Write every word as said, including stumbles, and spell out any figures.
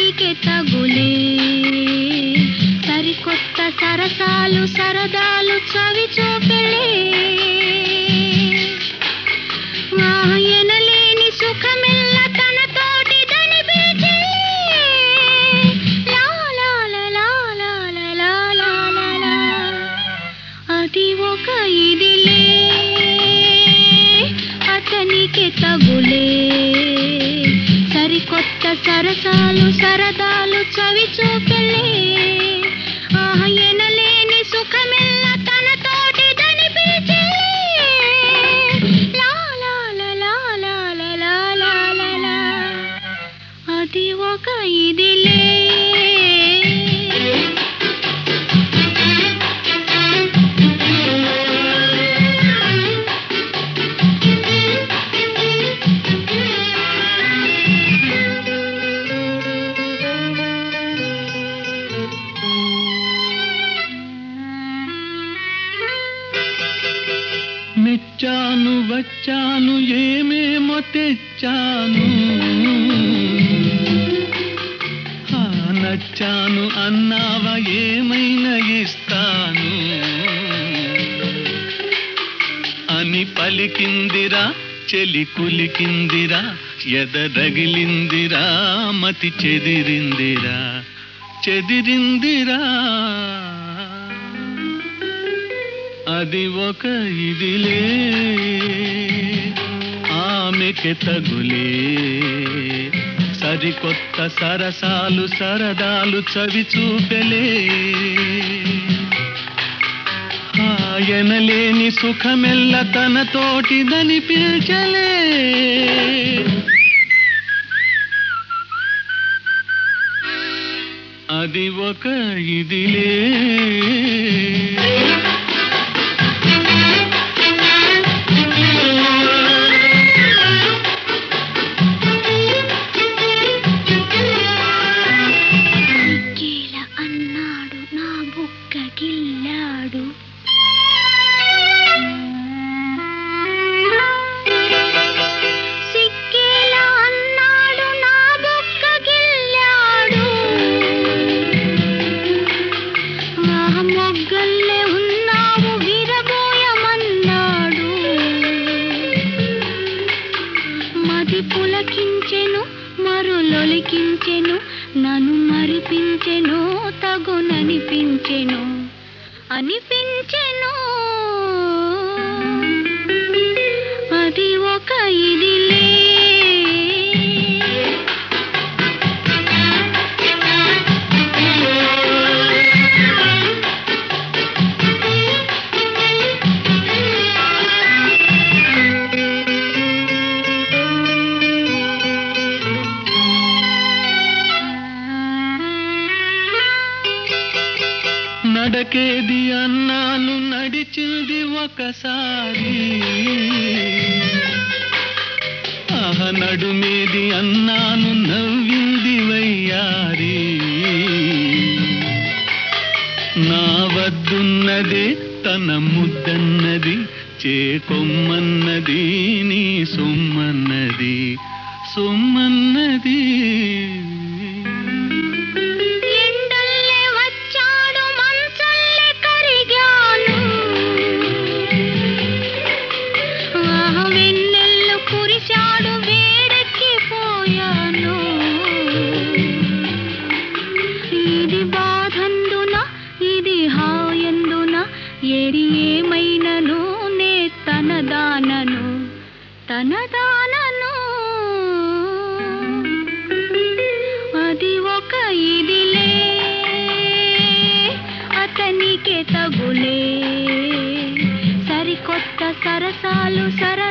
అతనికి తగులే సరికొత్త సరసాలు సరదాలు చవి చూపెళ్ళే ఎనలేని సుఖమెల్ల తన తోటి దని పిలిచే అది ఒక ఇదిలే అతనికి తగులే సరికొత్త సరసాలు సరదాలు చవి చూపెళ్ళే ఆహ ఎనలేని సుఖమెల్ల తన తోటి దని పిలిచే అది ఒక ఇదిలే మెచ్చాను వచ్చాను ఏమేమో తెచ్చాను నచ్చాను అన్నావా ఏమైనా ఇస్తాను అని పలికిందిరా చెలి కులికిందిరా ఎదరగిలిందిరా మతి చెదిరిందిరా చెదిరిందిరా అది ఒక ఇదిలే ఆమెకి తగులే సరికొత్త సరసాలు సరదాలు చవి చూపెలే ఆయనలేని సుఖమెల్ల తన తోటిదని పిల్చలే అది ఒక ఇదిలే మొగ్గల్లే ఉన్నావు విరబోయమన్నాడు మది పులకించెను మరులొలికించెను నన్ను మరిపించెను తగుననిపించెను అనిపించెను అది ఒక ఇదిలే నడకేది అన్నాను నడిచింది ఒకసారి ఆహ నడుమేది అన్నాను నవ్వింది వయ్యారి నా వద్దున్నది తన ముద్దన్నది చేకొమ్మన్నది నీ సొమ్మన్నది సొమ్మన్నది ఏరి ఏమైనను నే తనదానను తనదానను అది ఒక ఇదిలే అతనికి తగులే సరికొత్త సరసాలు సర